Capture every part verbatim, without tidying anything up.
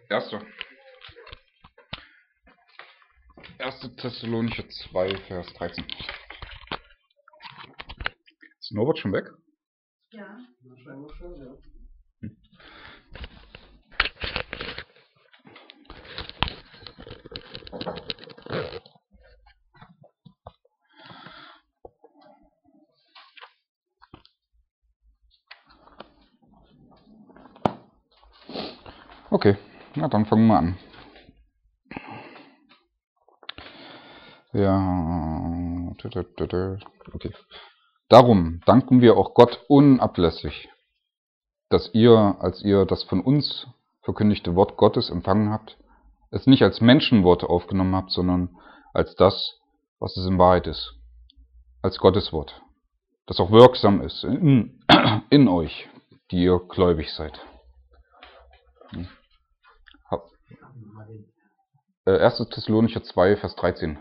Erste. Erste Thessalonicher zwei, Vers dreizehn. Ist Norbert schon weg? Ja. Wahrscheinlich schon, ja. Hm. Okay, na dann fangen wir an. Ja, okay. Darum danken wir auch Gott unablässig, dass ihr, als ihr das von uns verkündigte Wort Gottes empfangen habt, es nicht als Menschenworte aufgenommen habt, sondern als das, was es in Wahrheit ist, als Gottes Wort, das auch wirksam ist in, in euch, die ihr gläubig seid. erste Thessalonicher zwei, Vers dreizehn.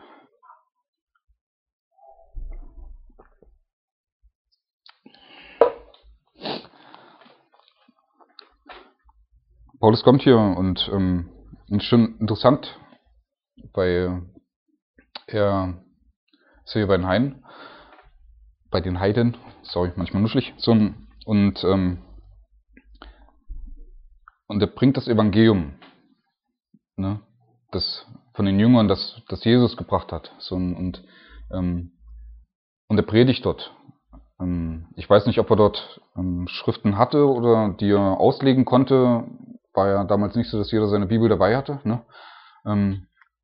Paulus kommt hier und ähm, ist schon interessant, weil er ist hier bei den Heiden, bei den Heiden, sorry, manchmal nuschelig, so, und, ähm, und er bringt das Evangelium, ne, das von den Jüngern, das, das Jesus gebracht hat, so, und, ähm, und er predigt dort. Ähm, ich weiß nicht, ob er dort ähm, Schriften hatte oder die er auslegen konnte. War ja damals nicht so, dass jeder seine Bibel dabei hatte, ne? Ähm,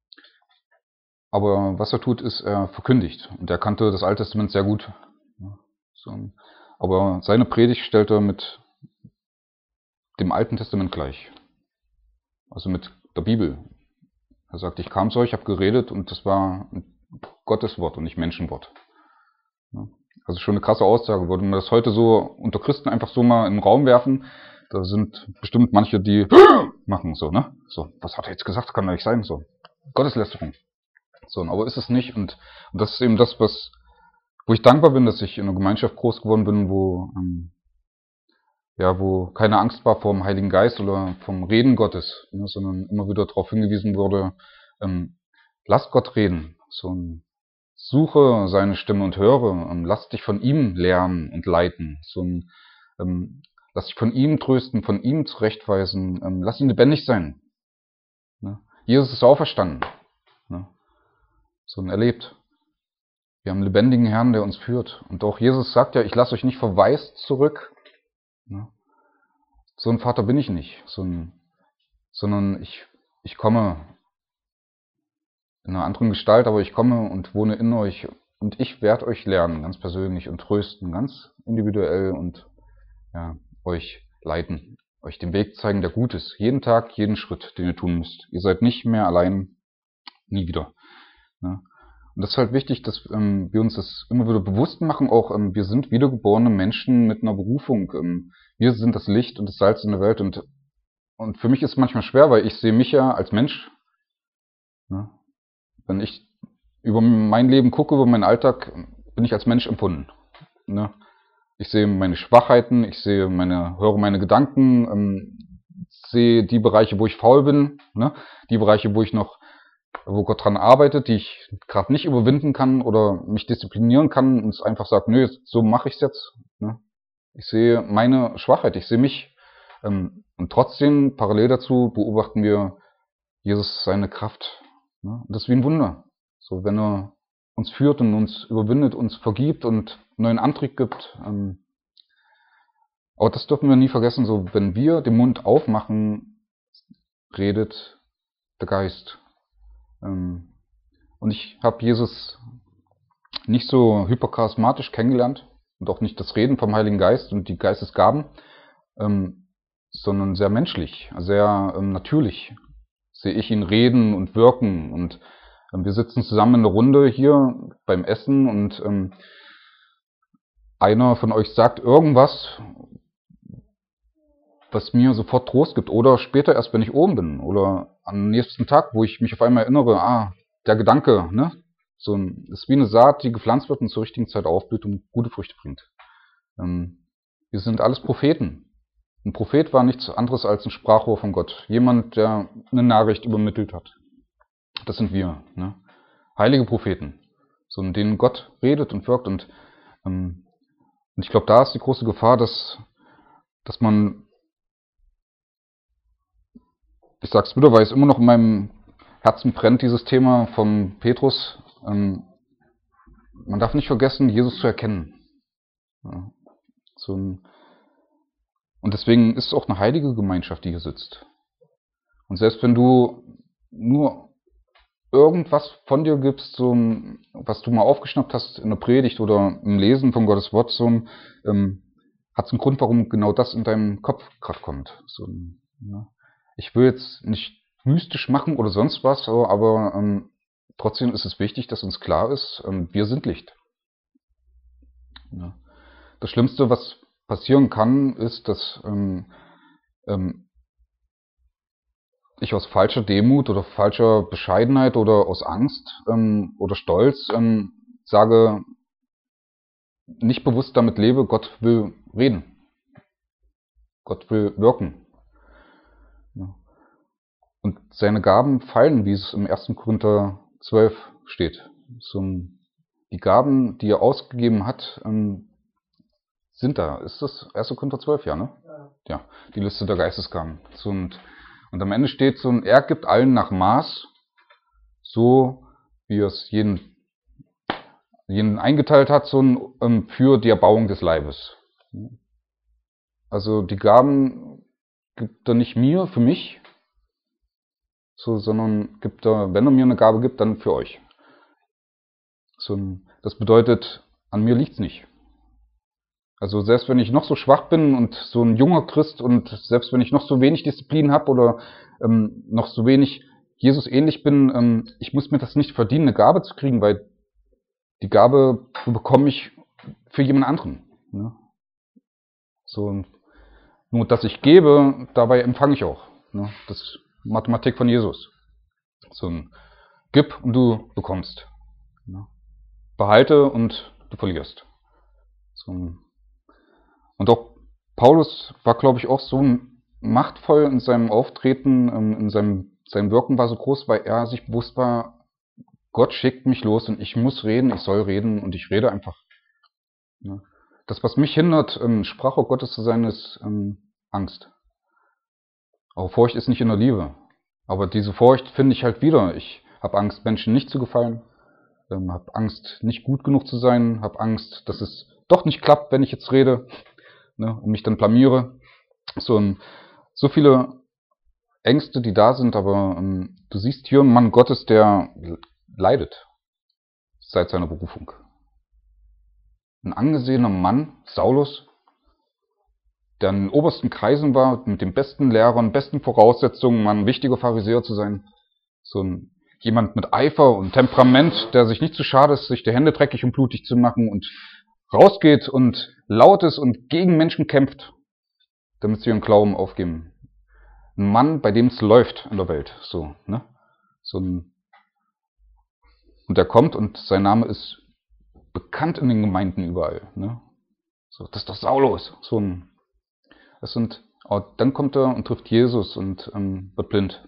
aber was er tut, ist, er verkündigt. Und er kannte das Alte Testament sehr gut. Ja, so. Aber seine Predigt stellt er mit dem Alten Testament gleich. Also mit der Bibel. Er sagt, ich kam zu euch, habe geredet und das war Gottes Wort und nicht Menschenwort. Ja, also schon eine krasse Aussage. Würde man das heute so unter Christen einfach so mal in den Raum werfen, da sind bestimmt manche, die machen so, ne? So, was hat er jetzt gesagt? Das kann doch nicht sein. So, Gotteslästerung. So, aber ist es nicht. Und, und das ist eben das, was, wo ich dankbar bin, dass ich in einer Gemeinschaft groß geworden bin, wo, ähm, ja, wo keine Angst war vor dem Heiligen Geist oder vom Reden Gottes, ne, sondern immer wieder darauf hingewiesen wurde, ähm, lasst Gott reden. So, suche seine Stimme und höre. Ähm, lass dich von ihm lernen und leiten. So, ähm, lass dich von ihm trösten, von ihm zurechtweisen. Ähm, lass ihn lebendig sein. Ne? Jesus ist auferstanden. Ne? So ein erlebt. Wir haben einen lebendigen Herrn, der uns führt. Und auch Jesus sagt ja, ich lasse euch nicht verwaist zurück. Ne? So ein Vater bin ich nicht. So ein, sondern ich, ich komme in einer anderen Gestalt, aber ich komme und wohne in euch. Und ich werde euch lernen, ganz persönlich und trösten, ganz individuell und ja, euch leiten, euch den Weg zeigen, der gut ist. Jeden Tag, jeden Schritt, den ihr tun müsst. Ihr seid nicht mehr allein, nie wieder. Ne? Und das ist halt wichtig, dass ähm, wir uns das immer wieder bewusst machen. Auch ähm, wir sind wiedergeborene Menschen mit einer Berufung. Ähm, wir sind das Licht und das Salz in der Welt. Und, und für mich ist es manchmal schwer, weil ich sehe mich ja als Mensch. Ne? Wenn ich über mein Leben gucke, über meinen Alltag, bin ich als Mensch empfunden. Ne? Ich sehe meine Schwachheiten, ich sehe meine, höre meine Gedanken, ähm, sehe die Bereiche, wo ich faul bin, ne? Die Bereiche, wo ich noch, wo Gott dran arbeitet, die ich gerade nicht überwinden kann oder mich disziplinieren kann und es einfach sagt, nö, so mache ich es jetzt. Ne? Ich sehe meine Schwachheit, ich sehe mich. Ähm, und trotzdem, parallel dazu, beobachten wir Jesus seine Kraft. Ne? Und das ist wie ein Wunder. So, wenn er uns führt und uns überwindet, uns vergibt und neuen Antrieb gibt. Ähm, aber das dürfen wir nie vergessen, so wenn wir den Mund aufmachen, redet der Geist. Ähm, und ich habe Jesus nicht so hypercharismatisch kennengelernt und auch nicht das Reden vom Heiligen Geist und die Geistesgaben, ähm, sondern sehr menschlich, sehr ähm, natürlich sehe ich ihn reden und wirken und ähm, wir sitzen zusammen in der Runde hier beim Essen und ähm, einer von euch sagt irgendwas, was mir sofort Trost gibt oder später erst, wenn ich oben bin oder am nächsten Tag, wo ich mich auf einmal erinnere, ah, der Gedanke, ne, so ein, ist wie eine Saat, die gepflanzt wird und zur richtigen Zeit aufblüht und gute Früchte bringt. Ähm, wir sind alles Propheten. Ein Prophet war nichts anderes als ein Sprachrohr von Gott. Jemand, der eine Nachricht übermittelt hat. Das sind wir, ne? Heilige Propheten, so in denen Gott redet und wirkt. Und, ähm, und ich glaube, da ist die große Gefahr, dass, dass man, ich sag's wieder, weil es immer noch in meinem Herzen brennt, dieses Thema vom Petrus. Ähm, man darf nicht vergessen, Jesus zu erkennen. Ja, so ein, und deswegen ist es auch eine heilige Gemeinschaft, die hier sitzt. Und selbst wenn du nur irgendwas von dir gibst, so ein, was du mal aufgeschnappt hast in der Predigt oder im Lesen von Gottes Wort, so ein, ähm, hat es einen Grund, warum genau das in deinem Kopf gerade kommt. So ein, ja. Ich will jetzt nicht mystisch machen oder sonst was, aber, aber ähm, trotzdem ist es wichtig, dass uns klar ist, ähm, wir sind Licht. Ja. Das Schlimmste, was passieren kann, ist, dass ähm, ähm, ich aus falscher Demut oder falscher Bescheidenheit oder aus Angst ähm, oder Stolz ähm, sage, nicht bewusst damit lebe, Gott will reden. Gott will wirken. Ja. Und seine Gaben fallen, wie es im ersten Korinther zwölf steht. So, die Gaben, die er ausgegeben hat, ähm, sind da. Ist das erster Korinther zwölf, ja, ne? Ja. Ja, die Liste der Geistesgaben. So, und, und am Ende steht so, er gibt allen nach Maß, so wie er es jeden, jeden eingeteilt hat, so um, für die Erbauung des Leibes. Also die Gaben gibt er nicht mir, für mich, so, sondern gibt er, wenn er mir eine Gabe gibt, dann für euch. So, das bedeutet, an mir liegt's nicht. Also selbst wenn ich noch so schwach bin und so ein junger Christ und selbst wenn ich noch so wenig Disziplin habe oder ähm, noch so wenig Jesus ähnlich bin, ähm, ich muss mir das nicht verdienen, eine Gabe zu kriegen, weil die Gabe bekomme ich für jemand anderen. Ne? So, nur dass ich gebe, dabei empfange ich auch. Ne? Das ist Mathematik von Jesus. So ein Gib und du bekommst. Ne? Behalte und du verlierst. So ein Und auch Paulus war, glaube ich, auch so machtvoll in seinem Auftreten, in seinem, seinem Wirken war so groß, weil er sich bewusst war, Gott schickt mich los und ich muss reden, ich soll reden und ich rede einfach. Das, was mich hindert, Sprachrohr Gottes zu sein, ist Angst. Aber Furcht ist nicht in der Liebe. Aber diese Furcht finde ich halt wieder. Ich habe Angst, Menschen nicht zu gefallen, habe Angst, nicht gut genug zu sein, habe Angst, dass es doch nicht klappt, wenn ich jetzt rede. Ne, und mich dann blamiere. So, ein, so viele Ängste, die da sind, aber ähm, du siehst hier einen Mann Gottes, der leidet seit seiner Berufung. Ein angesehener Mann, Saulus, der in den obersten Kreisen war, mit den besten Lehrern, besten Voraussetzungen, ein wichtiger Pharisäer zu sein. So ein, jemand mit Eifer und Temperament, der sich nicht zu schade ist, sich die Hände dreckig und blutig zu machen und rausgeht und laut ist und gegen Menschen kämpft, damit sie ihren Glauben aufgeben. Ein Mann, bei dem es läuft in der Welt. So, ne? So ein, und der kommt und sein Name ist bekannt in den Gemeinden überall. Ne? So, das ist doch Saulus. So ein, das sind, dann kommt er und trifft Jesus und ähm, wird blind.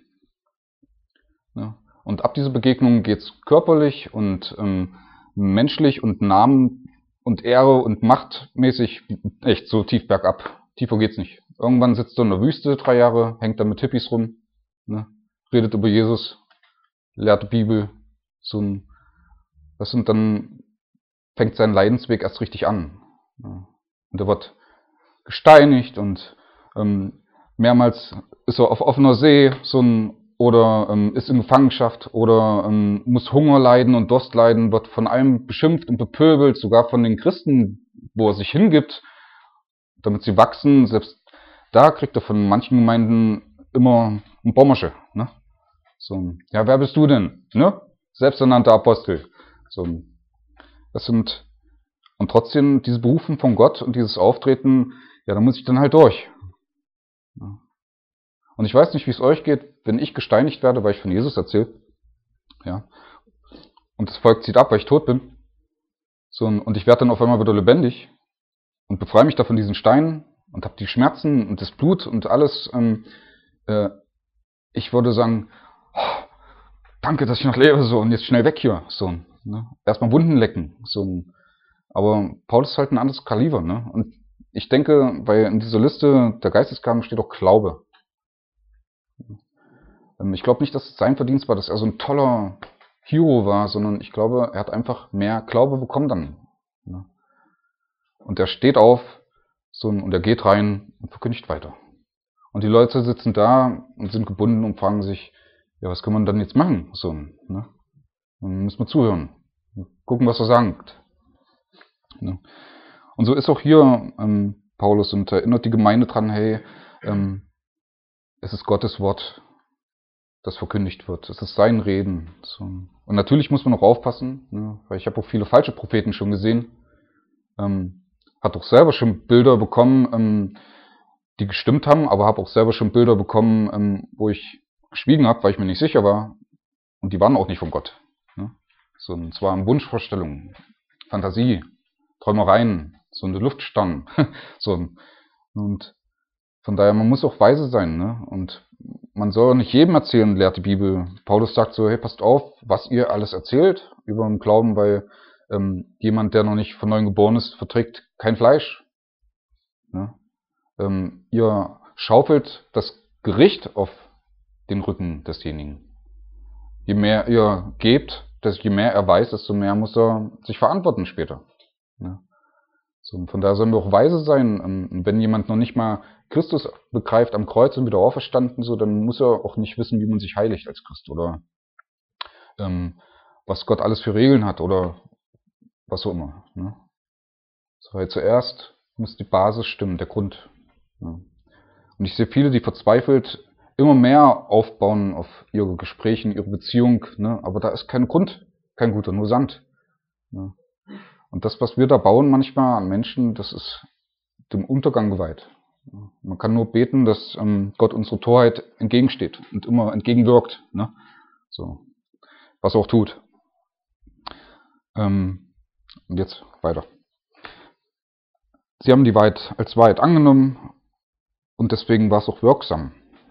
Ne? Und ab dieser Begegnung geht's körperlich und ähm, menschlich und Namen und Ehre und machtmäßig echt so tief bergab. Tiefer geht's nicht. Irgendwann sitzt er in der Wüste drei Jahre, hängt da mit Hippies rum, ne, redet über Jesus, lehrt die Bibel. So ein, das und dann fängt sein Leidensweg erst richtig an. Ja. Und er wird gesteinigt und ähm, mehrmals ist er auf offener See, so ein oder ähm, ist in Gefangenschaft oder ähm, muss Hunger leiden und Durst leiden, wird von allem beschimpft und bepöbelt, sogar von den Christen, wo er sich hingibt, damit sie wachsen. Selbst da kriegt er von manchen Gemeinden immer ein Bommersche. Ne? So, ja, wer bist du denn? Ne? Selbsternannter Apostel. So, das sind, und trotzdem diese Berufen von Gott und dieses Auftreten, ja, da muss ich dann halt durch. Ja. Und ich weiß nicht, wie es euch geht, wenn ich gesteinigt werde, weil ich von Jesus erzähle. Ja. Und das Volk zieht ab, weil ich tot bin. So, und ich werde dann auf einmal wieder lebendig und befreie mich da von diesen Steinen und habe die Schmerzen und das Blut und alles. Ähm, äh, ich würde sagen, oh, danke, dass ich noch lebe, so, und jetzt schnell weg hier, so, ne? Erstmal Wunden lecken, so. Aber Paulus ist halt ein anderes Kaliber, ne? Und ich denke, weil in dieser Liste der Geistesgaben steht auch Glaube. Ähm, ich glaube nicht, dass es sein Verdienst war, dass er so ein toller Hero war, sondern ich glaube, er hat einfach mehr Glaube bekommen dann, ne? Und er steht auf, so, und er geht rein und verkündigt weiter. Und die Leute sitzen da und sind gebunden und fragen sich, ja, was kann man dann jetzt machen? So, ne? Dann müssen wir zuhören. Gucken, was er sagt. Ne? Und so ist auch hier ähm, Paulus und erinnert die Gemeinde dran, hey, ähm, es ist Gottes Wort, das verkündigt wird. Es ist sein Reden. So. Und natürlich muss man auch aufpassen, ne? Weil ich habe auch viele falsche Propheten schon gesehen. Ähm, hat auch selber schon Bilder bekommen, ähm, die gestimmt haben, aber habe auch selber schon Bilder bekommen, ähm, wo ich geschwiegen habe, weil ich mir nicht sicher war. Und die waren auch nicht von Gott. Ne? So, und zwar waren Wunschvorstellungen, Fantasie, Träumereien, so eine Luftstangen. So. Und von daher, man muss auch weise sein. Ne? Und man soll nicht jedem erzählen, lehrt die Bibel. Paulus sagt so, hey, passt auf, was ihr alles erzählt über den Glauben, weil ähm, jemand, der noch nicht von neuem geboren ist, verträgt kein Fleisch. Ne? Ähm, ihr schaufelt das Gericht auf den Rücken desjenigen. Je mehr ihr gebt, desto je mehr er weiß, desto mehr muss er sich verantworten später. Ne? So, und von daher sollen wir auch weise sein. Und wenn jemand noch nicht mal Christus begreift am Kreuz und wieder auferstanden, so, dann muss er auch nicht wissen, wie man sich heiligt als Christ oder ähm, was Gott alles für Regeln hat oder was auch immer. Ne? So, weil zuerst muss die Basis stimmen, der Grund. Ne? Und ich sehe viele, die verzweifelt immer mehr aufbauen auf ihre Gespräche, ihre Beziehung, ne? Aber da ist kein Grund, kein guter, nur Sand. Ne? Und das, was wir da bauen manchmal an Menschen, das ist dem Untergang geweiht. Man kann nur beten, dass ähm, Gott unsere Torheit entgegensteht und immer entgegenwirkt. Ne? So, was er auch tut. Ähm, und jetzt weiter. Sie haben die Wahrheit als Wahrheit angenommen und deswegen war es auch wirksam.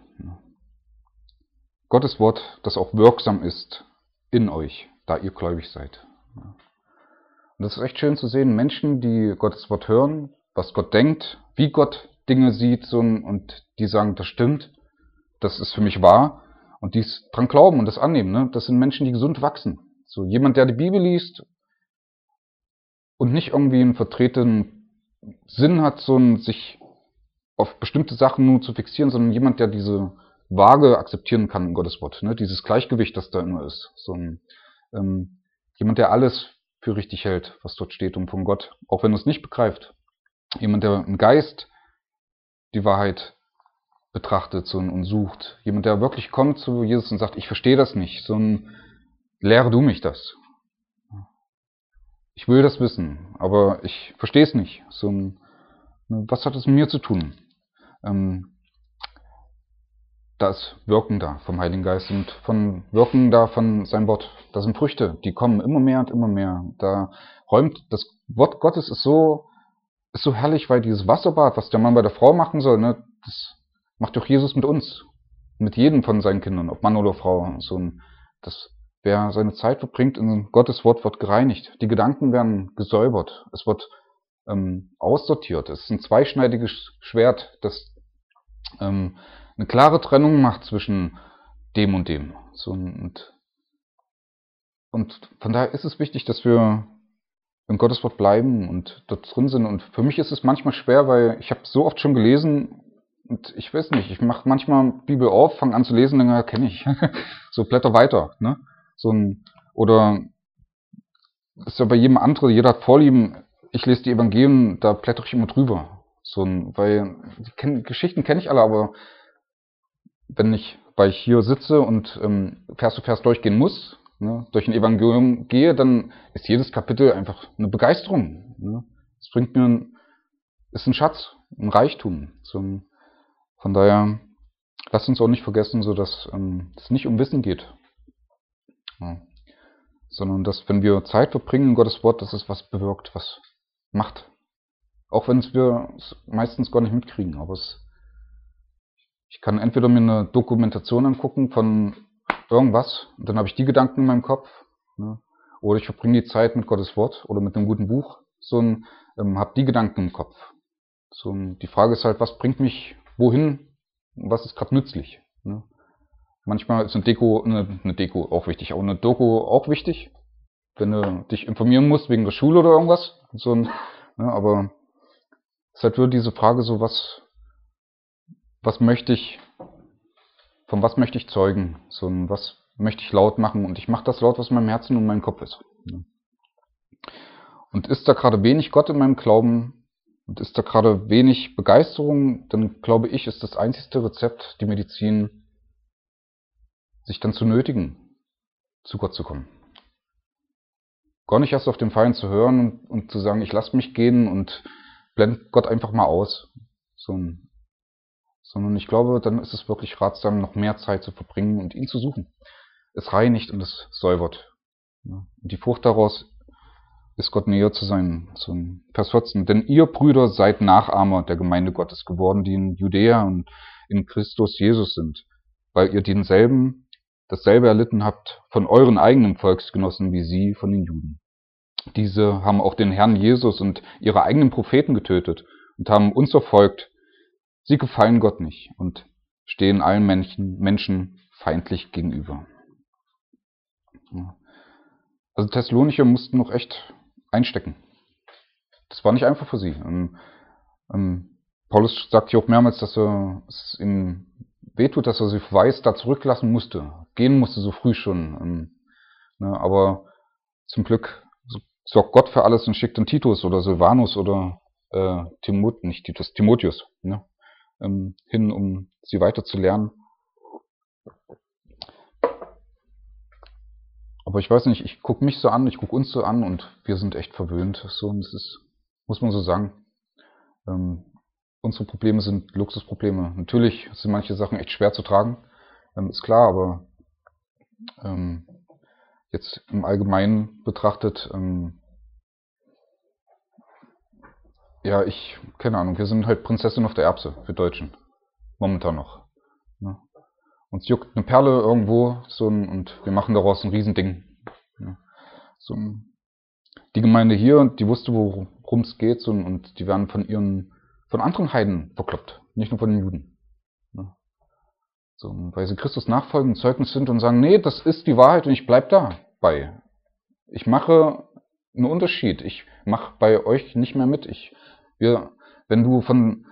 Gottes Wort, das auch wirksam ist in euch, da ihr gläubig seid. Und das ist echt schön zu sehen, Menschen, die Gottes Wort hören, was Gott denkt, wie Gott Dinge sieht, so, und die sagen, das stimmt, das ist für mich wahr, und die dran glauben und das annehmen. Ne? Das sind Menschen, die gesund wachsen. So jemand, der die Bibel liest und nicht irgendwie einen vertretenen Sinn hat, so ein, sich auf bestimmte Sachen nur zu fixieren, sondern jemand, der diese Waage akzeptieren kann in Gottes Wort, ne? Dieses Gleichgewicht, das da immer ist. So ein, ähm, jemand, der alles für richtig hält, was dort steht und von Gott, auch wenn er es nicht begreift. Jemand, der im Geist die Wahrheit betrachtet so, und sucht. Jemand, der wirklich kommt zu Jesus und sagt, ich verstehe das nicht, so ein, lehre du mich das. Ich will das wissen, aber ich verstehe es nicht. So ein, was hat es mit mir zu tun? Ähm, da ist Wirken da vom Heiligen Geist und von Wirken da von seinem Wort. Da sind Früchte, die kommen immer mehr und immer mehr. Da räumt das Wort Gottes ist so ist so herrlich, weil dieses Wasserbad, was der Mann bei der Frau machen soll, ne, das macht doch Jesus mit uns, mit jedem von seinen Kindern, ob Mann oder Frau. So ein, das, wer seine Zeit verbringt in Gottes Wort, wird gereinigt. Die Gedanken werden gesäubert. Es wird ähm, aussortiert. Es ist ein zweischneidiges Schwert, das ähm, eine klare Trennung macht zwischen dem und dem. So, und, und von daher ist es wichtig, dass wir im Gotteswort bleiben und dort drin sind. Und für mich ist es manchmal schwer, weil ich habe so oft schon gelesen und ich weiß nicht, ich mache manchmal Bibel auf, fange an zu lesen, dann kenne ich. So blätter weiter. Ne? So ein, oder ist ja bei jedem anderen, jeder hat Vorlieben. Ich lese die Evangelien, da blätter ich immer drüber. So ein, weil die kenn, Geschichten kenne ich alle, aber wenn ich, weil ich hier sitze und ähm, Vers für Vers durchgehen muss, ne, durch ein Evangelium gehe, dann ist jedes Kapitel einfach eine Begeisterung. Ne? Es bringt mir, ein, ist ein Schatz, ein Reichtum. So, von daher, lasst uns auch nicht vergessen, so dass ähm, es nicht um Wissen geht, ja, sondern dass, wenn wir Zeit verbringen in Gottes Wort, dass es was bewirkt, was macht Auch wenn es wir meistens gar nicht mitkriegen. Aber es, ich kann entweder mir eine Dokumentation angucken von irgendwas und dann habe ich die Gedanken in meinem Kopf. Ne? Oder ich verbringe die Zeit mit Gottes Wort oder mit einem guten Buch. So ein, ähm, habe die Gedanken im Kopf. So ein, die Frage ist halt, was bringt mich wohin? Was ist gerade nützlich? Ne? Manchmal ist eine Deko, eine, eine Deko auch wichtig, aber eine Doku auch wichtig, wenn du dich informieren musst wegen der Schule oder irgendwas. So ein, ne, aber es ist halt nur diese Frage so, was, was möchte ich, von was möchte ich zeugen? So ein, was möchte ich laut machen? Und ich mache das laut, was in meinem Herzen und in meinem Kopf ist. Ne? Und ist da gerade wenig Gott in meinem Glauben und ist da gerade wenig Begeisterung, dann glaube ich, ist das einzigste Rezept die Medizin, sich dann zu nötigen, zu Gott zu kommen. Gar nicht erst auf den Feind zu hören und, und zu sagen, ich lasse mich gehen und blende Gott einfach mal aus. So ein, sondern ich glaube, dann ist es wirklich ratsam, noch mehr Zeit zu verbringen und ihn zu suchen. Es reinigt und es säubert. Und die Frucht daraus ist Gott näher zu sein. Zum Vers vierzehn. Denn ihr Brüder seid Nachahmer der Gemeinde Gottes geworden, die in Judäa und in Christus Jesus sind, weil ihr denselben dasselbe erlitten habt von euren eigenen Volksgenossen wie sie von den Juden. Diese haben auch den Herrn Jesus und ihre eigenen Propheten getötet und haben uns verfolgt. Sie gefallen Gott nicht und stehen allen Menschen, Menschen feindlich gegenüber. Also Thessalonicher mussten noch echt einstecken. Das war nicht einfach für sie. Ähm, ähm, Paulus sagt hier auch mehrmals, dass er es ihm wehtut, dass er sie weiß, da zurücklassen musste. Gehen musste so früh schon. Ähm, ne, aber zum Glück sorgt Gott für alles und schickt den Titus oder Silvanus oder äh, Timot, nicht Titus, Timotheus ne, ähm, hin, um sie weiter zu lernen. Aber ich weiß nicht, ich gucke mich so an, ich gucke uns so an und wir sind echt verwöhnt. So, und das ist, muss man so sagen. Ähm, unsere Probleme sind Luxusprobleme. Natürlich sind manche Sachen echt schwer zu tragen, ähm, ist klar, aber ähm, jetzt im Allgemeinen betrachtet, ähm, ja, ich, keine Ahnung, wir sind halt Prinzessin auf der Erbse für Deutschen. Momentan noch. Ne? Uns juckt eine Perle irgendwo so ein, und wir machen daraus ein Riesending. Ne? So, die Gemeinde hier, die wusste, worum es geht, so, und die werden von ihren, von anderen Heiden verkloppt, nicht nur von den Juden. Ne? So, weil sie Christus nachfolgen, und Zeugnis sind und sagen, nee, das ist die Wahrheit und ich bleib dabei. Ich mache einen Unterschied. Ich mache bei euch nicht mehr mit. Ich, wir, wenn du von,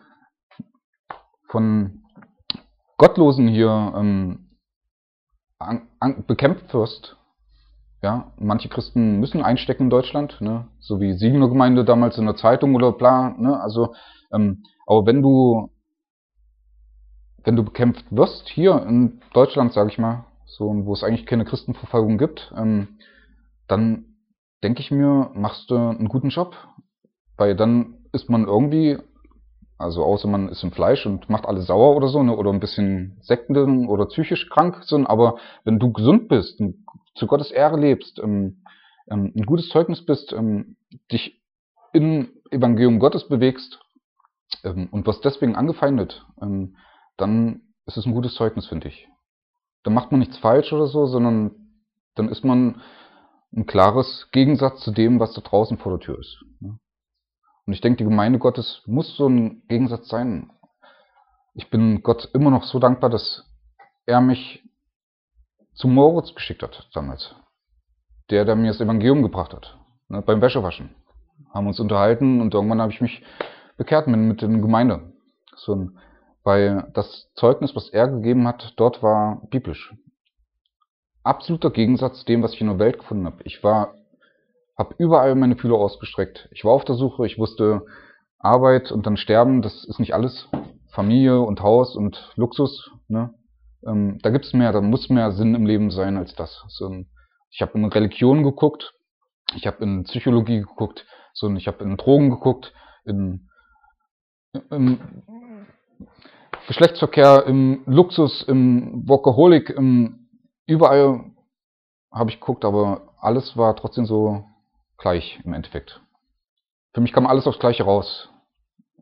von Gottlosen hier ähm, an, an, bekämpft wirst, ja, manche Christen müssen einstecken in Deutschland, ne, so wie Siegner Gemeinde damals in der Zeitung oder bla, ne, also, ähm, aber wenn du, wenn du bekämpft wirst, hier in Deutschland, sage ich mal, so, wo es eigentlich keine Christenverfolgung gibt, ähm, dann denke ich mir, machst du einen guten Job, weil dann ist man irgendwie, also außer man ist im Fleisch und macht alles sauer oder so, ne, oder ein bisschen Sekten oder psychisch krank sind, aber wenn du gesund bist, zu Gottes Ehre lebst, ähm, ähm, ein gutes Zeugnis bist, ähm, dich im Evangelium Gottes bewegst ähm, und wirst deswegen angefeindet, ähm, dann ist es ein gutes Zeugnis, finde ich. Dann macht man nichts falsch oder so, sondern dann ist man ein klares Gegensatz zu dem, was da draußen vor der Tür ist. Ne? Und ich denke, die Gemeinde Gottes muss so ein Gegensatz sein. Ich bin Gott immer noch so dankbar, dass er mich zu Moritz geschickt hat damals. Der, der mir das Evangelium gebracht hat. Ne, beim Wäschewaschen. Haben uns unterhalten und irgendwann habe ich mich bekehrt mit, mit der Gemeinde. So, weil das Zeugnis, was er gegeben hat, dort war biblisch. Absoluter Gegensatz zu dem, was ich in der Welt gefunden habe. Ich war, habe überall meine Fühler ausgestreckt. Ich war auf der Suche, ich wusste, Arbeit und dann Sterben, das ist nicht alles. Familie und Haus und Luxus, ne? Ähm, da gibt's mehr, da muss mehr Sinn im Leben sein als das. So, ich habe in Religion geguckt, ich habe in Psychologie geguckt, so, ich habe in Drogen geguckt, in, im Geschlechtsverkehr, im Luxus, im Workaholic, im, überall habe ich geguckt, aber alles war trotzdem so gleich im Endeffekt. Für mich kam alles aufs Gleiche raus.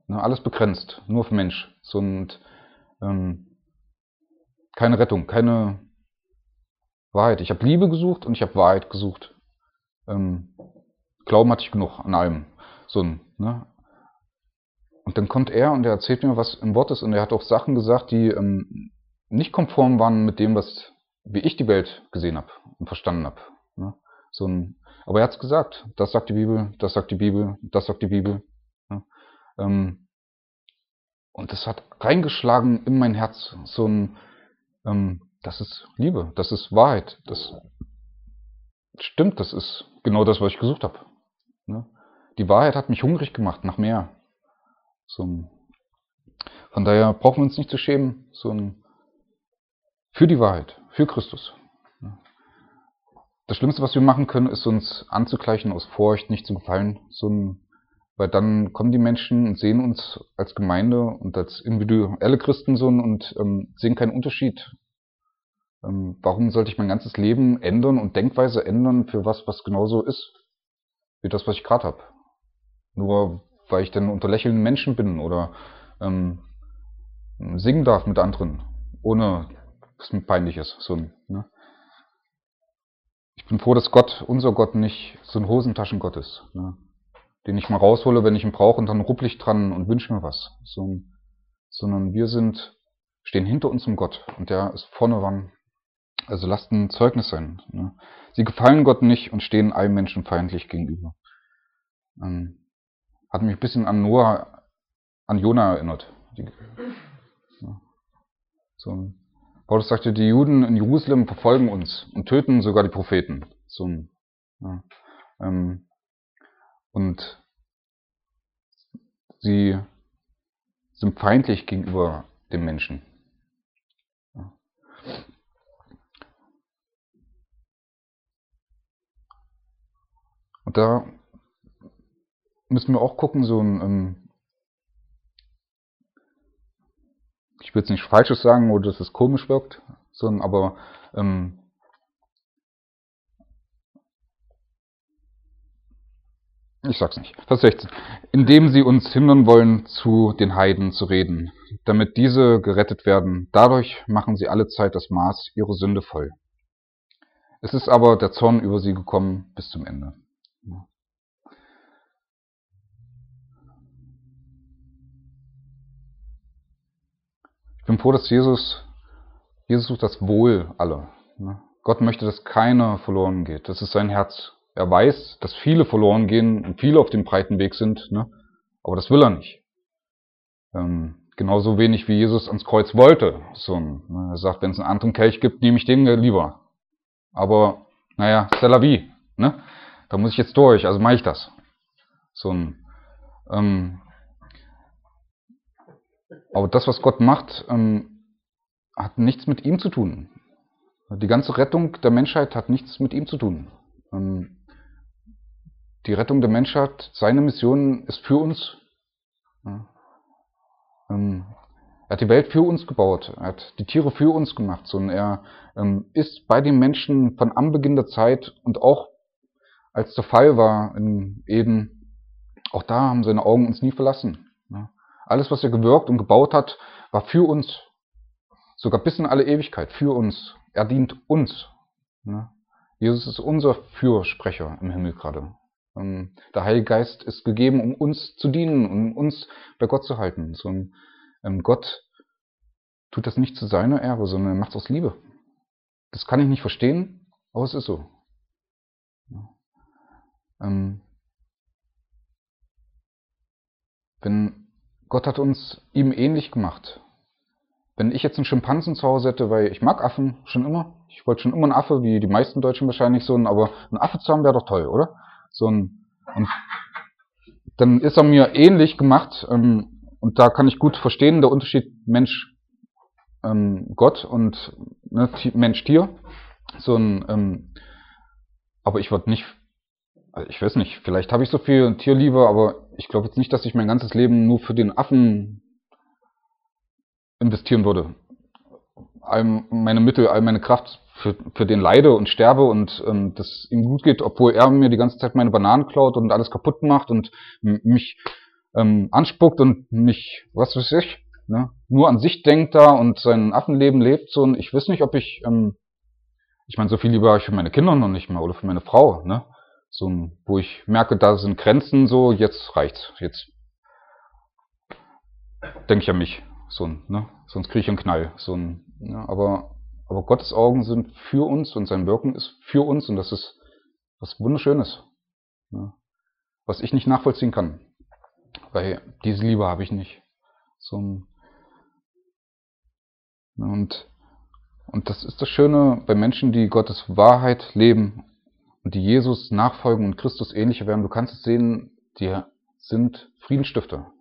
Ne? Alles begrenzt, nur auf Mensch. So, und, ähm, keine Rettung, keine Wahrheit. Ich habe Liebe gesucht und ich habe Wahrheit gesucht. Ähm, Glauben hatte ich genug an allem. So, ne? Und dann kommt er und er erzählt mir, was im Wort ist. Und er hat auch Sachen gesagt, die ähm, nicht konform waren mit dem, was wie ich die Welt gesehen habe und verstanden habe. Ne? So ein, aber er hat es gesagt. Das sagt die Bibel, das sagt die Bibel, das sagt die Bibel. Ne? Ähm, und das hat reingeschlagen in mein Herz. So ein, ähm, das ist Liebe, das ist Wahrheit. Das stimmt, das ist genau das, was ich gesucht habe. Ne? Die Wahrheit hat mich hungrig gemacht nach mehr. So ein, von daher brauchen wir uns nicht zu schämen. So ein, für die Wahrheit, für Christus. Das Schlimmste, was wir machen können, ist uns anzugleichen aus Furcht, nicht zu gefallen. So ein, weil dann kommen die Menschen und sehen uns als Gemeinde und als individuelle Christen so und ähm, sehen keinen Unterschied. Ähm, warum sollte ich mein ganzes Leben ändern und Denkweise ändern für was, was genauso ist, wie das, was ich gerade habe? Nur weil ich dann unter lächelnden Menschen bin oder ähm, singen darf mit anderen, ohne dass mir peinlich ist. So, ne? Ich bin froh, dass Gott, unser Gott, nicht so ein Hosentaschengott ist, ne? Den ich mal raushole, wenn ich ihn brauche und dann ruppel ich dran und wünsche mir was. So, sondern wir sind, stehen hinter unserem Gott und der ist vorne ran. Also lasst ein Zeugnis sein. Ne? Sie gefallen Gott nicht und stehen allen Menschen feindlich gegenüber. Ähm, hat mich ein bisschen an Noah, an Jona erinnert. Die, ja, so, Paulus sagte, die Juden in Jerusalem verfolgen uns und töten sogar die Propheten. So, ja, ähm, und sie sind feindlich gegenüber dem Menschen. Ja. Und da müssen wir auch gucken, so ein, ähm, ich will jetzt nicht Falsches sagen oder dass es komisch wirkt, sondern aber ähm, ich sag's nicht. Vers sechzehn. Indem sie uns hindern wollen, zu den Heiden zu reden, damit diese gerettet werden. Dadurch machen sie allezeit das Maß ihrer Sünde voll. Es ist aber der Zorn über sie gekommen bis zum Ende. Ich bin froh, dass Jesus, Jesus sucht das Wohl aller. Gott möchte, dass keiner verloren geht. Das ist sein Herz. Er weiß, dass viele verloren gehen und viele auf dem breiten Weg sind, ne? Aber das will er nicht. Ähm, genauso wenig wie Jesus ans Kreuz wollte. So, ne? Er sagt, wenn es einen anderen Kelch gibt, nehme ich den lieber. Aber, naja, c'est la vie, ne? Da muss ich jetzt durch, also mache ich das. So ein, ähm, aber das, was Gott macht, ähm, hat nichts mit ihm zu tun. Die ganze Rettung der Menschheit hat nichts mit ihm zu tun. Ähm, die Rettung der Menschheit, seine Mission ist für uns. Ja. Ähm, er hat die Welt für uns gebaut, er hat die Tiere für uns gemacht, so, und er ähm, ist bei den Menschen von Anbeginn der Zeit und auch als der Fall war in Eden, auch da haben seine Augen uns nie verlassen. Ja. Alles, was er gewirkt und gebaut hat, war für uns, sogar bis in alle Ewigkeit, für uns. Er dient uns. Ja. Jesus ist unser Fürsprecher im Himmel gerade. Ähm, der Heilige Geist ist gegeben, um uns zu dienen, um uns bei Gott zu halten. So, ähm, Gott tut das nicht zu seiner Ehre, sondern er macht es aus Liebe. Das kann ich nicht verstehen, aber es ist so. Ja. Ähm, wenn Gott hat uns ihm ähnlich gemacht. Wenn ich jetzt einen Schimpansen zu Hause hätte, weil ich mag Affen schon immer, ich wollte schon immer einen Affe, wie die meisten Deutschen wahrscheinlich so, aber einen Affe zu haben wäre doch toll, oder? So ein, und dann ist er mir ähnlich gemacht, ähm, und da kann ich gut verstehen, der Unterschied Mensch, ähm, Gott und ne, Mensch-Tier. So ein, ähm, aber ich würde nicht, ich weiß nicht, vielleicht habe ich so viel Tierliebe, aber ich glaube jetzt nicht, dass ich mein ganzes Leben nur für den Affen investieren würde. All meine Mittel, all meine Kraft für, für den leide und sterbe und ähm, das ihm gut geht, obwohl er mir die ganze Zeit meine Bananen klaut und alles kaputt macht und mich ähm, anspuckt und mich, was weiß ich, ne, nur an sich denkt da und sein Affenleben lebt, so, und ich weiß nicht, ob ich, ähm, ich meine, so viel lieber ich für meine Kinder noch nicht mehr oder für meine Frau, ne, so, wo ich merke, da sind Grenzen, so, jetzt reicht's, jetzt denke ich an mich, so, ne, sonst kriege ich einen Knall, so, ne, aber, aber Gottes Augen sind für uns und sein Wirken ist für uns und das ist was Wunderschönes, ne, was ich nicht nachvollziehen kann, weil diese Liebe habe ich nicht, so, und Und das ist das Schöne bei Menschen, die Gottes Wahrheit leben und die Jesus nachfolgen und Christus ähnlicher werden. Du kannst es sehen, die sind Friedensstifter.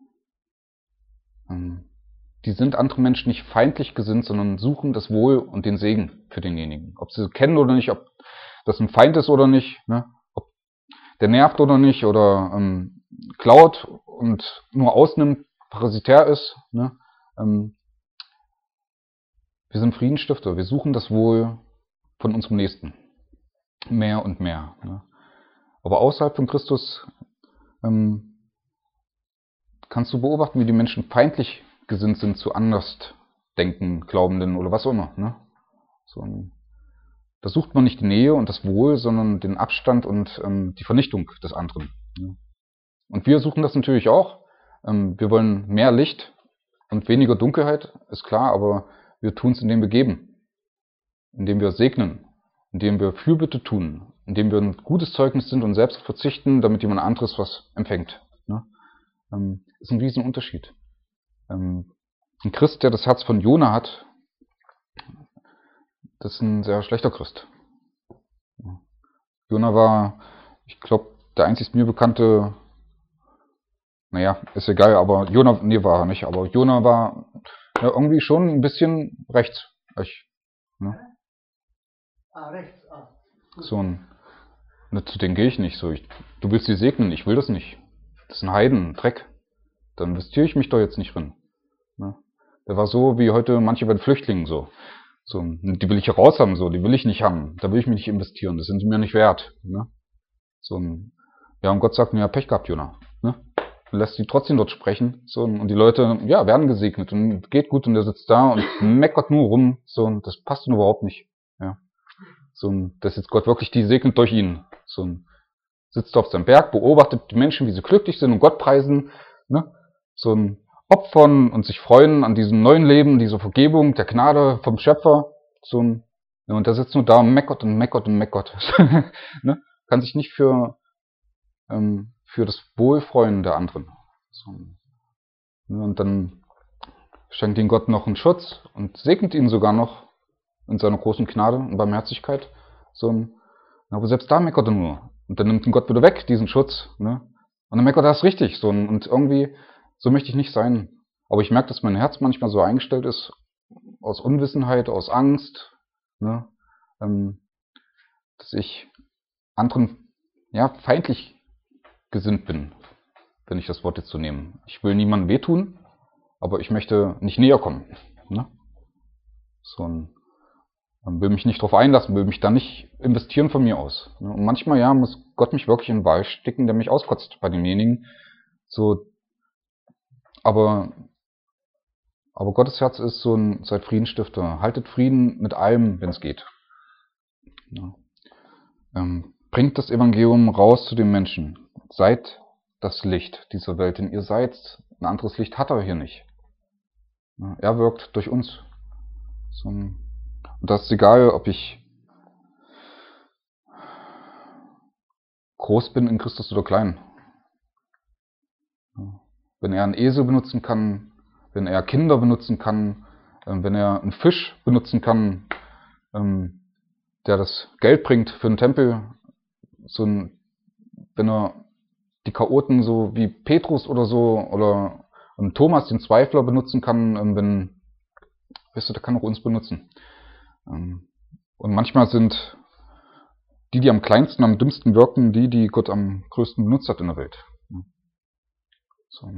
Die sind anderen Menschen nicht feindlich gesinnt, sondern suchen das Wohl und den Segen für denjenigen. Ob sie kennen oder nicht, ob das ein Feind ist oder nicht, ne? Ob der nervt oder nicht oder ähm, klaut und nur ausnimmt, parasitär ist, ne? Ähm, wir sind Friedensstifter. Wir suchen das Wohl von unserem Nächsten. Mehr und mehr. Ne? Aber außerhalb von Christus ähm, kannst du beobachten, wie die Menschen feindlich gesinnt sind zu Andersdenken, Glaubenden oder was auch immer. Ne? So, da sucht man nicht die Nähe und das Wohl, sondern den Abstand und ähm, die Vernichtung des anderen. Ne? Und wir suchen das natürlich auch. Ähm, wir wollen mehr Licht und weniger Dunkelheit, ist klar, aber wir tun es, indem wir geben, indem wir segnen, indem wir Fürbitte tun, indem wir ein gutes Zeugnis sind und selbst verzichten, damit jemand anderes was empfängt. Ne? Ähm, ist ein Riesenunterschied. Ähm, ein Christ, der das Herz von Jona hat, das ist ein sehr schlechter Christ. Jona war, ich glaube, der einzig mir bekannte, naja, ist egal, aber Jona, nee, war er nicht, aber Jona war ja, irgendwie schon ein bisschen rechts. Ich, ne? Ah, rechts, ah. So ein, ne, zu denen gehe ich nicht so. Ich, du willst sie segnen, ich will das nicht. Das ist ein Heiden, ein Dreck. Da investiere ich mich doch jetzt nicht drin. Ne? Der war so wie heute manche bei den Flüchtlingen so. so. Die will ich raus haben, so, die will ich nicht haben. Da will ich mich nicht investieren, das sind sie mir nicht wert. Ne? So, ja, und Gott sagt mir, ja, Pech gehabt, Jona. Ne? Und lässt sie trotzdem dort sprechen. So, und die Leute, ja, werden gesegnet und geht gut und der sitzt da und meckert nur rum. So, und das passt ihm überhaupt nicht. Ja. So, dass jetzt Gott wirklich die segnet durch ihn. So, sitzt auf seinem Berg, beobachtet die Menschen, wie sie glücklich sind und Gott preisen. Ne? So ein Opfern und sich freuen an diesem neuen Leben, dieser Vergebung, der Gnade vom Schöpfer. So ein, ja, und der sitzt nur da und meckert und meckert und meckert. Ne? Kann sich nicht für, ähm, für das Wohl freuen der anderen. So, ne? Und dann schenkt ihm Gott noch einen Schutz und segnet ihn sogar noch in seiner großen Gnade und Barmherzigkeit. So ein, aber selbst da meckert er nur. Und dann nimmt ihn Gott wieder weg, diesen Schutz. Ne? Und dann meckert er das richtig. So, und irgendwie, so möchte ich nicht sein. Aber ich merke, dass mein Herz manchmal so eingestellt ist, aus Unwissenheit, aus Angst, ne? ähm, dass ich anderen ja, feindlich gesinnt bin, wenn ich das Wort jetzt so nehme. Ich will niemandem wehtun, aber ich möchte nicht näher kommen. Ne? So ein will mich nicht darauf einlassen, will mich da nicht investieren von mir aus. Und manchmal, ja, muss Gott mich wirklich in den Wal sticken, der mich auskotzt bei demjenigen. So, aber, aber Gottes Herz ist so ein, seid Friedensstifter. Haltet Frieden mit allem, wenn es geht. Ja. Ähm, bringt das Evangelium raus zu den Menschen. Seid das Licht dieser Welt, denn ihr seid, ein anderes Licht hat er hier nicht. Ja, er wirkt durch uns. So ein, und das ist egal, ob ich groß bin in Christus oder klein. Wenn er einen Esel benutzen kann, wenn er Kinder benutzen kann, wenn er einen Fisch benutzen kann, der das Geld bringt für einen Tempel, so ein, wenn er die Chaoten so wie Petrus oder so oder Thomas den Zweifler benutzen kann, wenn, weißt du, der kann auch uns benutzen. Und manchmal sind die, die am kleinsten, am dümmsten wirken, die, die Gott am größten benutzt hat in der Welt. So.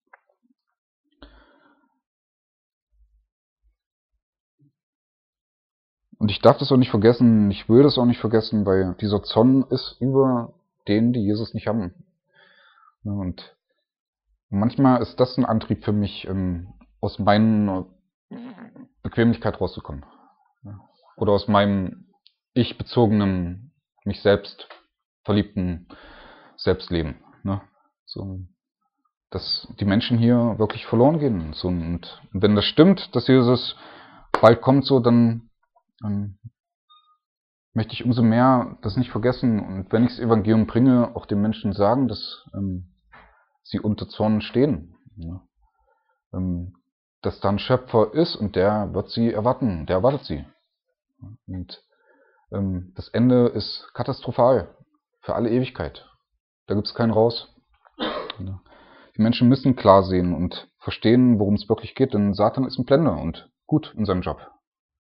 Und ich darf das auch nicht vergessen, ich will das auch nicht vergessen, weil dieser Zorn ist über denen, die Jesus nicht haben. Und Und manchmal ist das ein Antrieb für mich, ähm, aus meiner Bequemlichkeit rauszukommen. Ja. Oder aus meinem ich-bezogenen, mich selbst verliebten Selbstleben. Ne? So, dass die Menschen hier wirklich verloren gehen. So, und wenn das stimmt, dass Jesus bald kommt, so, dann ähm, möchte ich umso mehr das nicht vergessen. Und wenn ich das Evangelium bringe, auch den Menschen sagen, dass ähm, sie unter Zorn stehen. Ne? Ähm, dass da ein Schöpfer ist und der wird sie erwarten, der erwartet sie. Und ähm, das Ende ist katastrophal für alle Ewigkeit. Da gibt es keinen raus. Die Menschen müssen klar sehen und verstehen, worum es wirklich geht, denn Satan ist ein Blender und gut in seinem Job.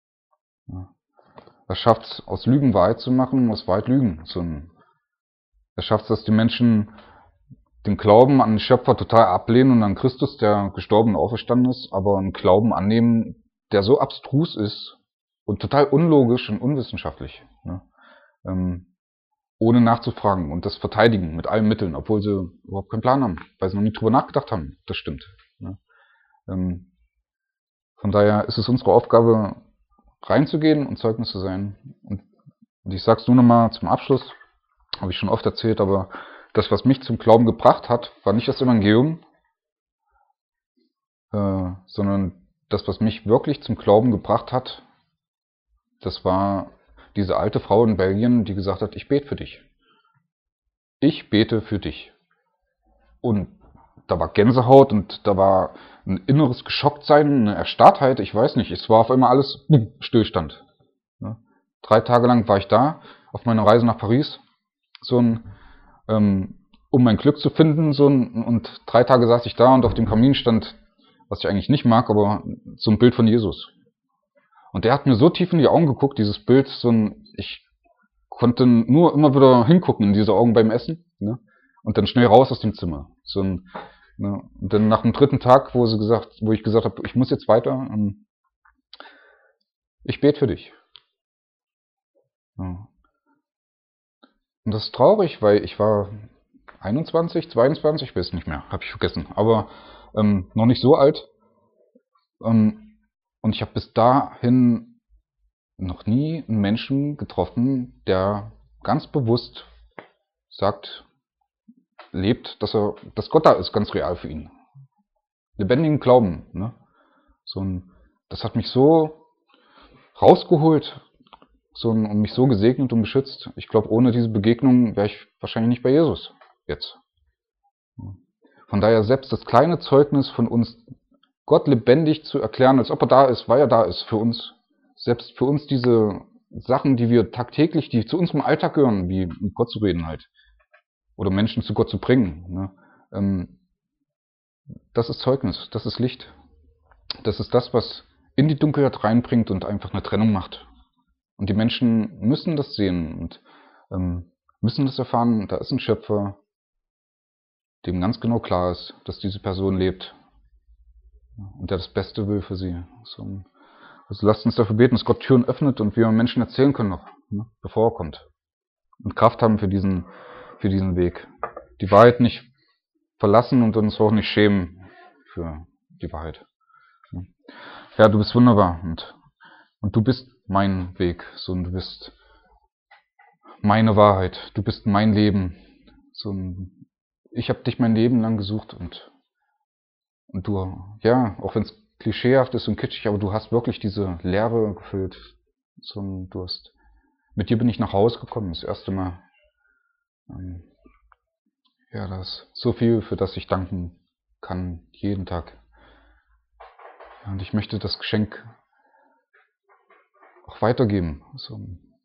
Er schafft es, aus Lügen Wahrheit zu machen, aus Wahrheit Lügen. Er schafft es, dass die Menschen den Glauben an den Schöpfer total ablehnen und an Christus, der gestorben und auferstanden ist, aber einen Glauben annehmen, der so abstrus ist und total unlogisch und unwissenschaftlich. Ne? Ähm, ohne nachzufragen und das verteidigen mit allen Mitteln, obwohl sie überhaupt keinen Plan haben, weil sie noch nie drüber nachgedacht haben. Das stimmt. Ne? Ähm, von daher ist es unsere Aufgabe, reinzugehen und Zeugnis zu sein. Und ich sage es nur nochmal zum Abschluss, habe ich schon oft erzählt, aber das, was mich zum Glauben gebracht hat, war nicht das Evangelium, äh, sondern das, was mich wirklich zum Glauben gebracht hat, das war diese alte Frau in Belgien, die gesagt hat, ich bete für dich. Ich bete für dich. Und da war Gänsehaut und da war ein inneres Geschocktsein, eine Erstarrtheit, ich weiß nicht, es war auf einmal alles bumm, Stillstand. Ja. Drei Tage lang war ich da, auf meiner Reise nach Paris, so ein, ähm, um mein Glück zu finden, so ein, und drei Tage saß ich da und auf dem Kamin stand, was ich eigentlich nicht mag, aber so ein Bild von Jesus. Und der hat mir so tief in die Augen geguckt, dieses Bild, so ein, ich konnte nur immer wieder hingucken in diese Augen beim Essen, ne? Und dann schnell raus aus dem Zimmer. So ein, ne? Und dann nach dem dritten Tag, wo sie gesagt, wo ich gesagt habe, ich muss jetzt weiter, ähm, ich bete für dich. Ja. Und das ist traurig, weil ich war einundzwanzig, zweiundzwanzig, ich weiß nicht mehr, habe ich vergessen, aber ähm, noch nicht so alt. Ähm, und ich habe bis dahin noch nie einen Menschen getroffen, der ganz bewusst sagt, lebt, dass er, dass Gott da ist, ganz real für ihn. Lebendigen Glauben. Ne? So ein, das hat mich so rausgeholt, so ein, und mich so gesegnet und beschützt. Ich glaube, ohne diese Begegnung wäre ich wahrscheinlich nicht bei Jesus jetzt. Von daher selbst das kleine Zeugnis von uns, Gott lebendig zu erklären, als ob er da ist, weil er da ist für uns. Selbst für uns diese Sachen, die wir tagtäglich, die zu unserem Alltag gehören, wie mit Gott zu reden halt. Oder Menschen zu Gott zu bringen. Ne? Ähm, das ist Zeugnis, das ist Licht. Das ist das, was in die Dunkelheit reinbringt und einfach eine Trennung macht. Und die Menschen müssen das sehen und ähm, müssen das erfahren, da ist ein Schöpfer, dem ganz genau klar ist, dass diese Person lebt und der das Beste will für sie. So, also lasst uns dafür beten, dass Gott Türen öffnet und wir Menschen erzählen können noch, ne, bevor er kommt. Und Kraft haben für diesen, für diesen Weg. Die Wahrheit nicht verlassen und uns auch nicht schämen für die Wahrheit. Ja, du bist wunderbar und, und du bist mein Weg, so, und du bist meine Wahrheit, du bist mein Leben. So, ich habe dich mein Leben lang gesucht und, und du, ja, auch wenn es klischeehaft ist und kitschig, aber du hast wirklich diese Leere gefüllt. So, du hast, mit dir bin ich nach Hause gekommen, das erste Mal. Ähm, ja, das ist so viel, für das ich danken kann, jeden Tag. Ja, und ich möchte das Geschenk auch weitergeben. So.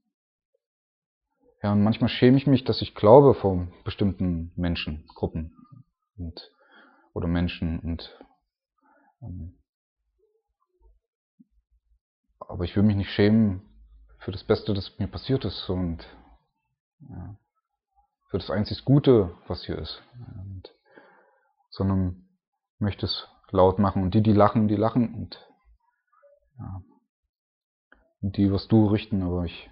Ja, und manchmal schäme ich mich, dass ich glaube vor bestimmten Menschen, Gruppen und, oder Menschen. Und, ähm, aber ich will mich nicht schämen für das Beste, das mir passiert ist und ja, für das einzig Gute, was hier ist. Und, sondern möchte es laut machen. Und die, die lachen, die lachen. Und, ja, und die wirst du richten, aber ich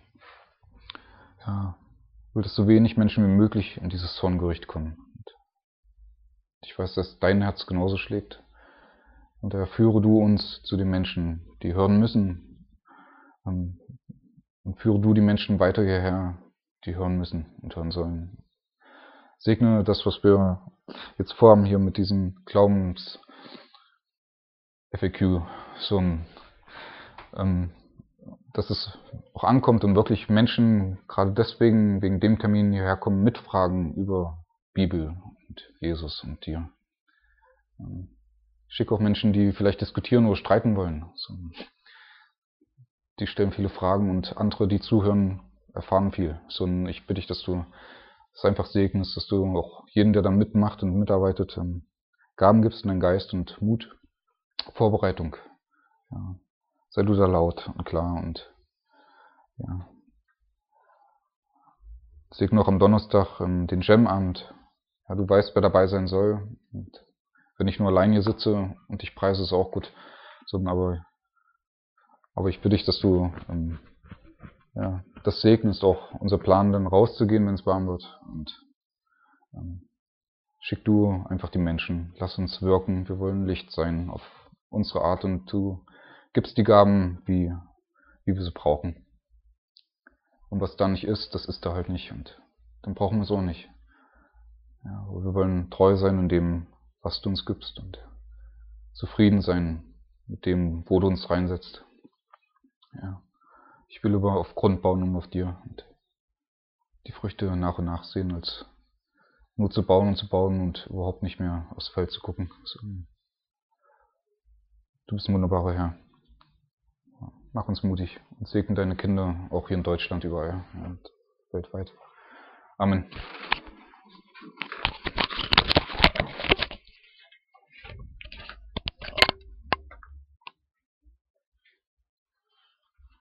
ja, will, dass so wenig Menschen wie möglich in dieses Zorngericht kommen. Ich weiß, dass dein Herz genauso schlägt. Und Herr, führe du uns zu den Menschen, die hören müssen. Und führe du die Menschen weiter hierher, die hören müssen und hören sollen. Segne das, was wir jetzt vorhaben hier mit diesem Glaubens-F A Q, so ein, ähm, dass es auch ankommt und wirklich Menschen gerade deswegen, wegen dem Termin hierher kommen, mitfragen über Bibel und Jesus und dir. Ähm, schick auch Menschen, die vielleicht diskutieren oder streiten wollen. So, die stellen viele Fragen und andere, die zuhören, erfahren viel. So, ich bitte dich, dass du es einfach segnest, dass du auch jeden, der da mitmacht und mitarbeitet, ähm, Gaben gibst in deinen Geist und Mut, Vorbereitung. Ja. Sei du da laut und klar und ja. Segne noch am Donnerstag ähm, den Jam-Abend. Ja, du weißt, wer dabei sein soll. Und wenn ich nur allein hier sitze und dich preise, ist auch gut. So, aber, aber ich bitte dich, dass du ähm, ja, das segnest, auch unser Plan dann rauszugehen, wenn es warm wird. Und ähm, schick du einfach die Menschen. Lass uns wirken. Wir wollen Licht sein auf unsere Art und du gibst die Gaben, wie, wie wir sie brauchen. Und was da nicht ist, das ist da halt nicht. Und dann brauchen wir es auch nicht. Ja, aber wir wollen treu sein in dem, was du uns gibst und zufrieden sein mit dem, wo du uns reinsetzt. Ja. Ich will über auf Grund bauen und auf dir und die Früchte nach und nach sehen, als nur zu bauen und zu bauen und überhaupt nicht mehr aufs Feld zu gucken. So. Du bist ein wunderbarer Herr. Mach uns mutig und segne deine Kinder auch hier in Deutschland überall und weltweit. Amen.